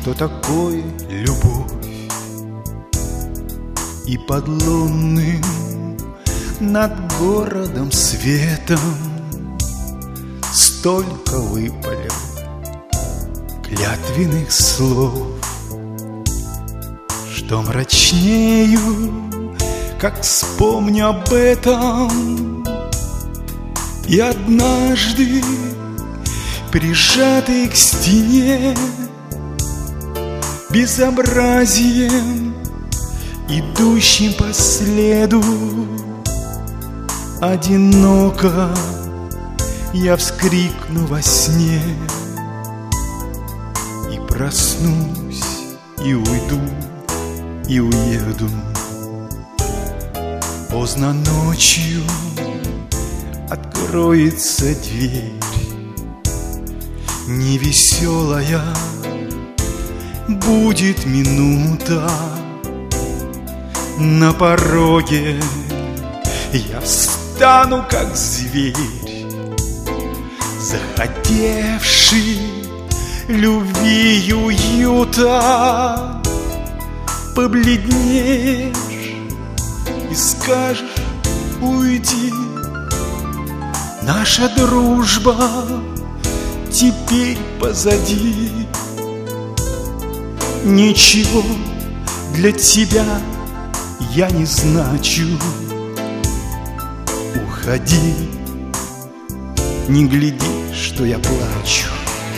что такое любовь. И под лунным над городом светом столько выпалил клятвенных слов, что мрачнею, как вспомню об этом. И однажды, прижатый к стене, безобразием, идущим по следу, одиноко я вскрикну во сне. И проснусь, и уйду, и уеду. Поздно ночью откроется дверь, невеселая будет минута. На пороге я встану, как зверь, захотевший любви и уюта. Побледнеешь и скажешь: уйди, наша дружба теперь позади. Ничего для тебя я не значу. Уходи, не гляди, что я плачу.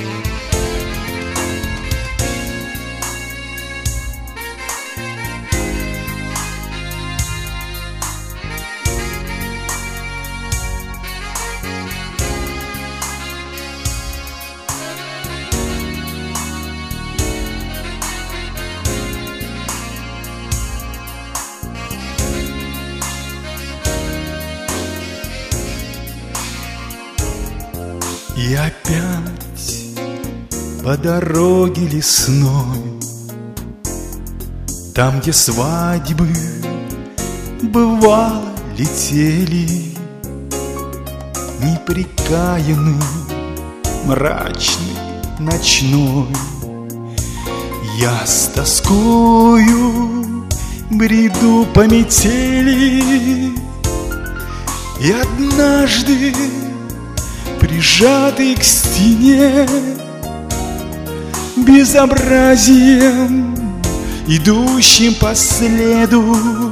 И опять по дороге лесной, там, где свадьбы бывало летели, непрекаянный, мрачный, ночной, я с тоскою бреду по метели. И однажды, прижатый к стене, безобразием, идущим по следу,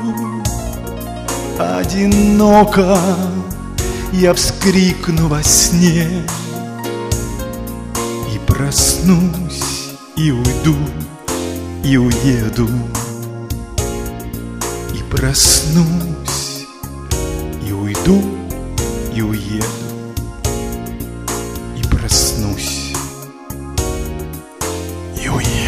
одиноко я вскрикну во сне. И проснусь, и уйду, и уеду. И проснусь, и уйду, и уеду. Проснусь и уеду.